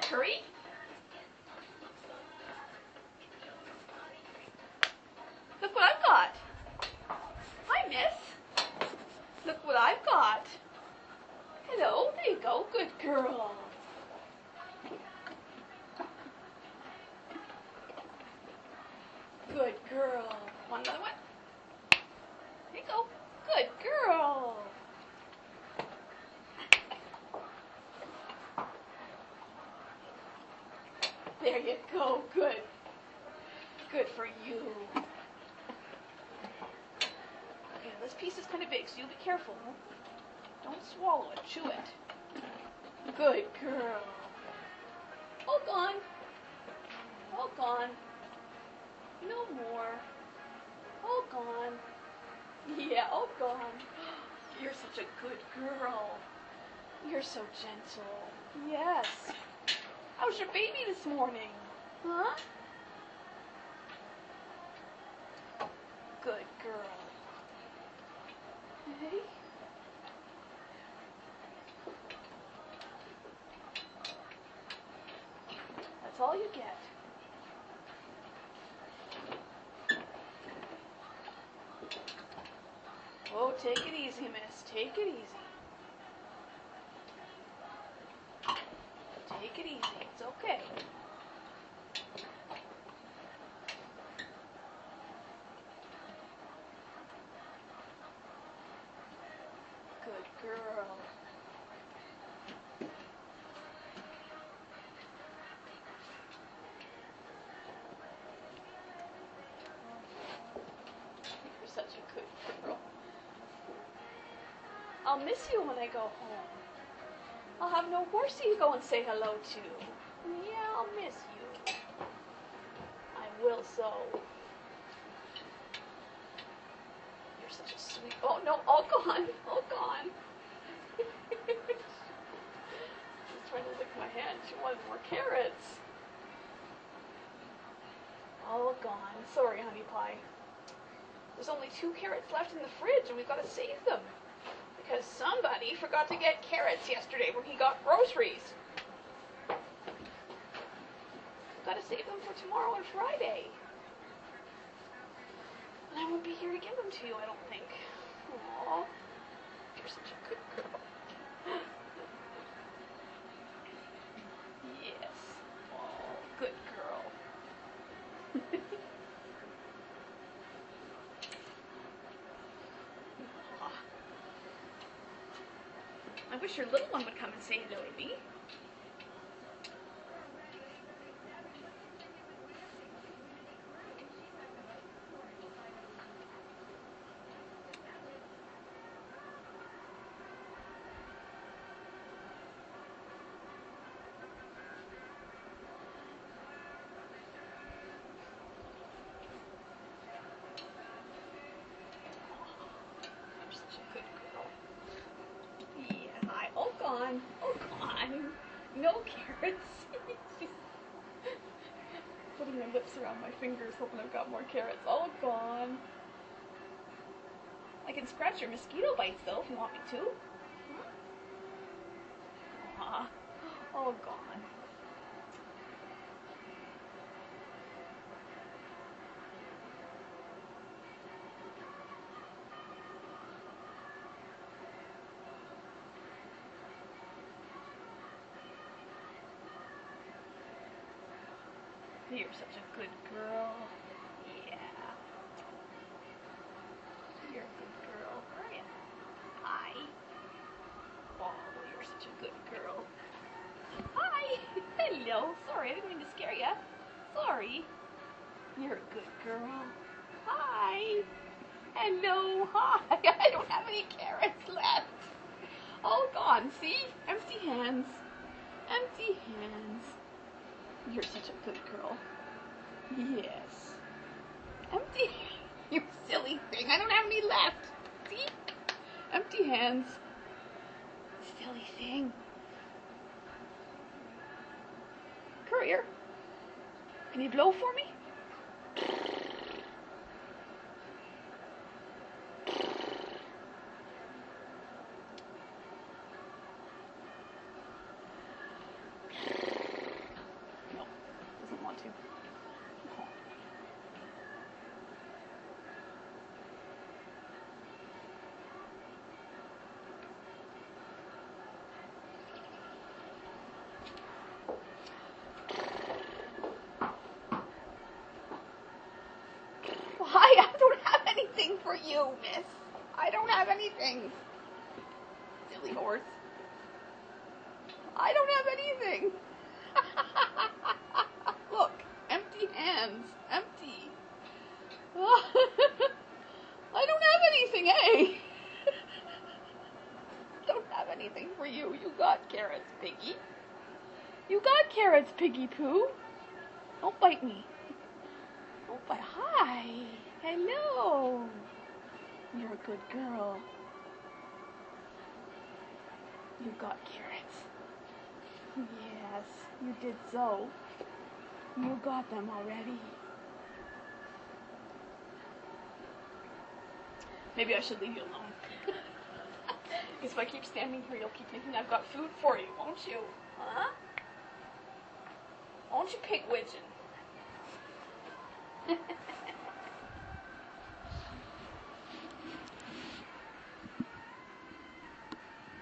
hurry. Look what I've got. Hi, miss. Look what I've got. Hello, there you go. Good girl. Good girl. Want another one? There you go. Good girl. There you go. Good. Good for you. Okay, this piece is kind of big, so you be careful. Don't swallow it. Chew it. Good girl. All gone. All gone. No more. All gone. Yeah, all gone. You're such a good girl. You're so gentle. Yes. How's your baby this morning? Huh? Good girl. Hey? That's all you get. Oh, take it easy, miss. Take it easy. Take it easy. It's okay. Good girl. You're such a good girl. I'll miss you when I go home. I'll have no horsey to go and say hello to. Yeah, I'll miss you. I will so. You're such a sweet... Oh, no, all gone. All gone. She's trying to lick my hand. She wanted more carrots. All gone. Sorry, honey pie. There's only 2 carrots left in the fridge, and we've got to save them. Because somebody forgot to get carrots yesterday when he got groceries. We've got to save them for tomorrow and Friday. And I won't be here to give them to you, I don't think. Aww. You're such a good girl. Yes. Oh, good girl. I wish your little one would come and say hello to me. You're such a good girl. Yeah, all gone. All gone. No carrots. She's putting her lips around my fingers, hoping I've got more carrots. All gone. I can scratch your mosquito bites, though, if you want me to. Huh? All gone. You're such a good girl. Yeah. You're a good girl. Where are you? Hi. Oh, you're such a good girl. Hi. Hello. Sorry, I didn't mean to scare you. Sorry. You're a good girl. Hi. Hello. Hi. I don't have any carrots left. All gone. See? Empty hands. Empty hands. You're such a good girl. Yes. Empty. You silly thing. I don't have any left. See? Empty hands. Silly thing. Courier, can you blow for me? for you, miss. I don't have anything. Silly horse. I don't have anything. Look, empty hands. Empty. I don't have anything, eh? Don't have anything for you. You got carrots, Piggy. You got carrots, Piggy Pooh. Don't bite me. Don't bite. Hi. Hello. You're a good girl. You got carrots. Yes, you did so. You got them already. Maybe I should leave you alone. Because if I keep standing here, you'll keep thinking I've got food for you, won't you? Huh? Won't you, pig widgeon?